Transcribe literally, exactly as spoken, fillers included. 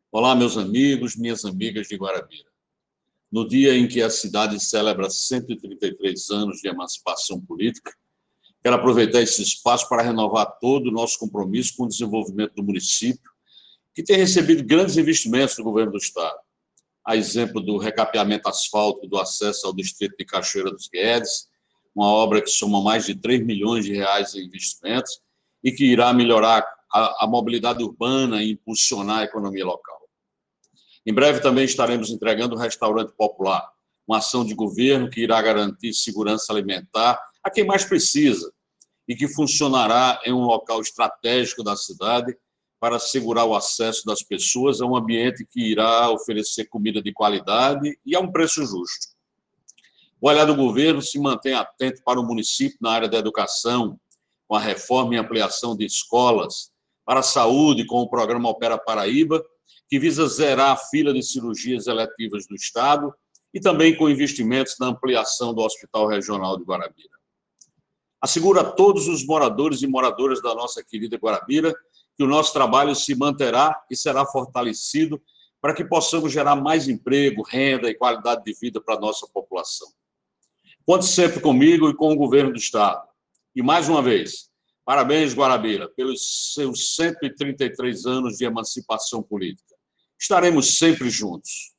Olá, meus amigos, minhas amigas de Guarabira. No dia em que a cidade celebra cento e trinta e três anos de emancipação política, quero aproveitar esse espaço para renovar todo o nosso compromisso com o desenvolvimento do município, que tem recebido grandes investimentos do governo do Estado. A exemplo do recapeamento asfáltico do acesso ao distrito de Cachoeira dos Guedes, uma obra que soma mais de três milhões de reais em investimentos e que irá melhorar a, a mobilidade urbana e impulsionar a economia local. Em breve também estaremos entregando o Restaurante Popular, uma ação de governo que irá garantir segurança alimentar a quem mais precisa e que funcionará em um local estratégico da cidade para assegurar o acesso das pessoas a um ambiente que irá oferecer comida de qualidade e a um preço justo. O olhar do governo se mantém atento para o município na área da educação, com a reforma e ampliação de escolas, para a saúde, com o programa Opera Paraíba, que visa zerar a fila de cirurgias eletivas do Estado, e também com investimentos na ampliação do Hospital Regional de Guarabira. Asseguro a todos os moradores e moradoras da nossa querida Guarabira que o nosso trabalho se manterá e será fortalecido para que possamos gerar mais emprego, renda e qualidade de vida para a nossa população. Conte sempre comigo e com o governo do Estado. E, mais uma vez, parabéns, Guarabira, pelos seus cento e trinta e três anos de emancipação política. Estaremos sempre juntos.